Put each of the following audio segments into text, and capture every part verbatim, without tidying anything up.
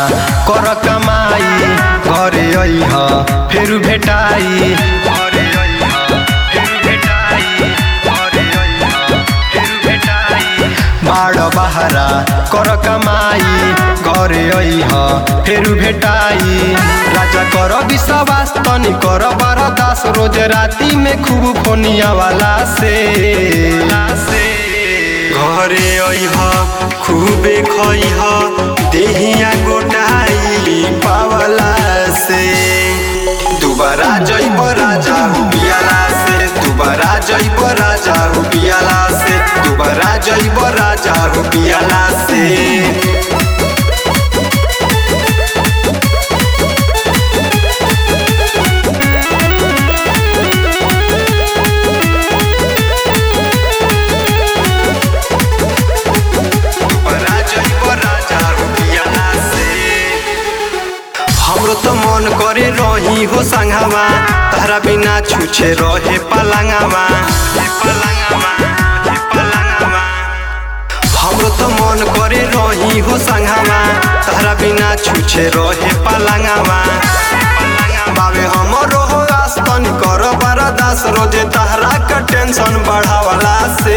कर कमाई घरे अइह फेर भेटाई घरे अइह फेर भेटाई घरे अइह फेर भेटाई बाड़ बहरा कर कमाई घरे अइह फेर भेटाई राजा कर विश्वास तनी कर बरदास रोज राती में खूब फोनिया वाला से घरे अइह खूबे खइह देहिया गोटाई पावला से दुबारा जइब राजा पियाला से दुबारा जइब राजा पियाला से दुबारा जइब राजा पियाला से हमरो तो मन करे रही हो संगवा तारा बिना छुछे रहे पलंगवा पलंगवा पलंगवा हमरो तो मन करे रही हो संगवा तारा बिना छुछे रहे पलंगवा बाबे हमरो हो आस्तन कर बरदास रोजे तहरा का टेंशन बढ़ावला से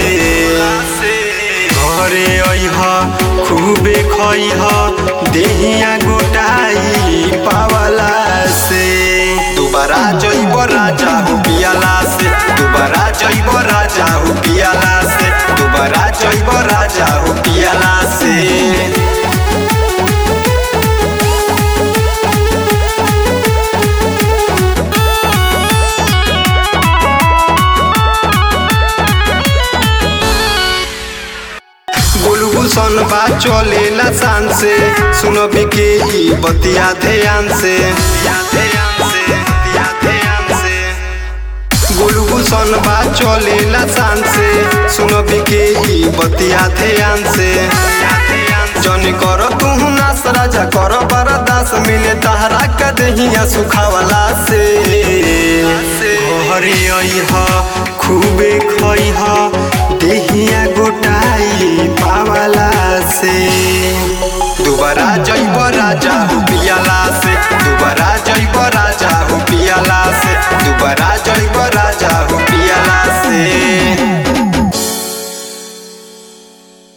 घरे अइह खूबे खइह देहिया गोटाई पावला से दुबारा जइब राजा पियाला से दुबारा जइब राजा पियाला से दुबारा जइब राजा पियाला से गुलगुसन बा चलेला शान से सुनो बिके ई बतिया ध्यान से गुलगुसन बा चलेला शान से सुनो बिके ई बतिया ध्यान से जनी कर तू नास राजा कर बरदास मिले तहरा का देहिया सुखावला से घरे अइह खूबे खइह देहिया गोटाई पावला से दुबारा जइब राजा पियाला